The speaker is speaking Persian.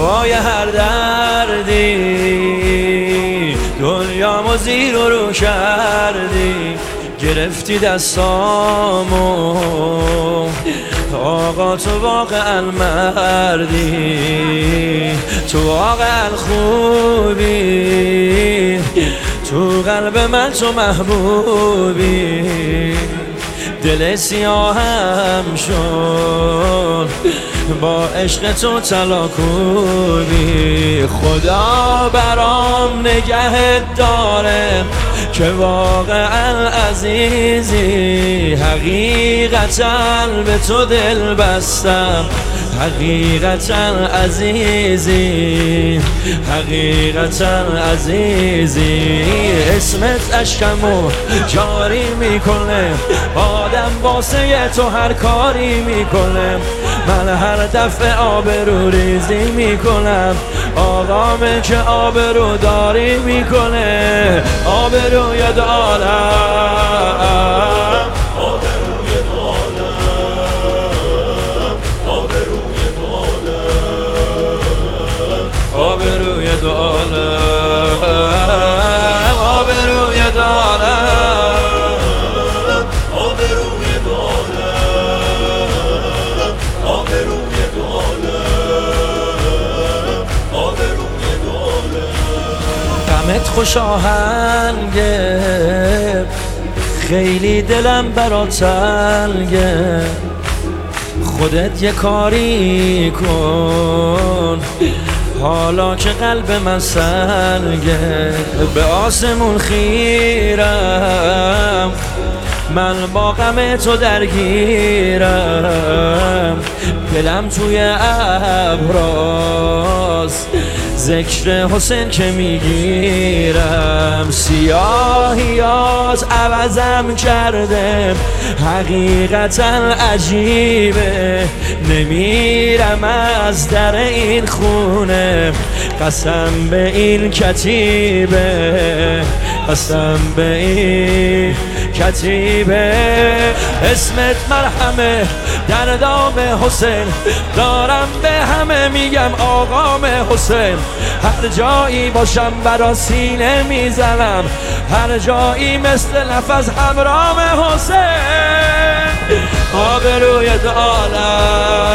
دوای هر دردی دنیامو زیر و رو کردی، گرفتی دستامو آقا تو واقعا مردی، تو واقعا خوبی، تو قلب من تو محبوبی، دل سیاهم شد با عشق تو طلا کوبی. خدا برام نگهت داره که واقعا عزیزی، حقیقتا به تو دل بستم، حقیقتا عزیزی، حقیقتا عزیزی. اسمت اشکمو جاری میکنه، آدم واسه تو هر کاری میکنه، من هر دفعه آبرو ریزی میکنم، آقامه که آبرو داری میکنه، آبروی دارم، آبروی دارم، آبروی دارم، آبروی دارم، آبروی دارم، آبروی دارم، آبروی دارم، آبروی دارم. غمت خوش آهنگه، خیلی دلم برات تنگه، خودت یه کاری کن حالا که قلب من سنگه، به آسمون خیرم من با غم تو درگیرم، دلم توی ابراز ذکر حسین که میگیرم، سیاهیات عوضم کرده حقیقتا عجیبه، نمیرم از در این خونه قسم به این کتیبه، قسم به این کتیبه. اسمت مرهمه در دام حسین، دارم به همه میگم آقام حسین، هر جایی باشم برا سینه میزنم، هر جایی مثل نفس همرام حسین، آبروی دارم،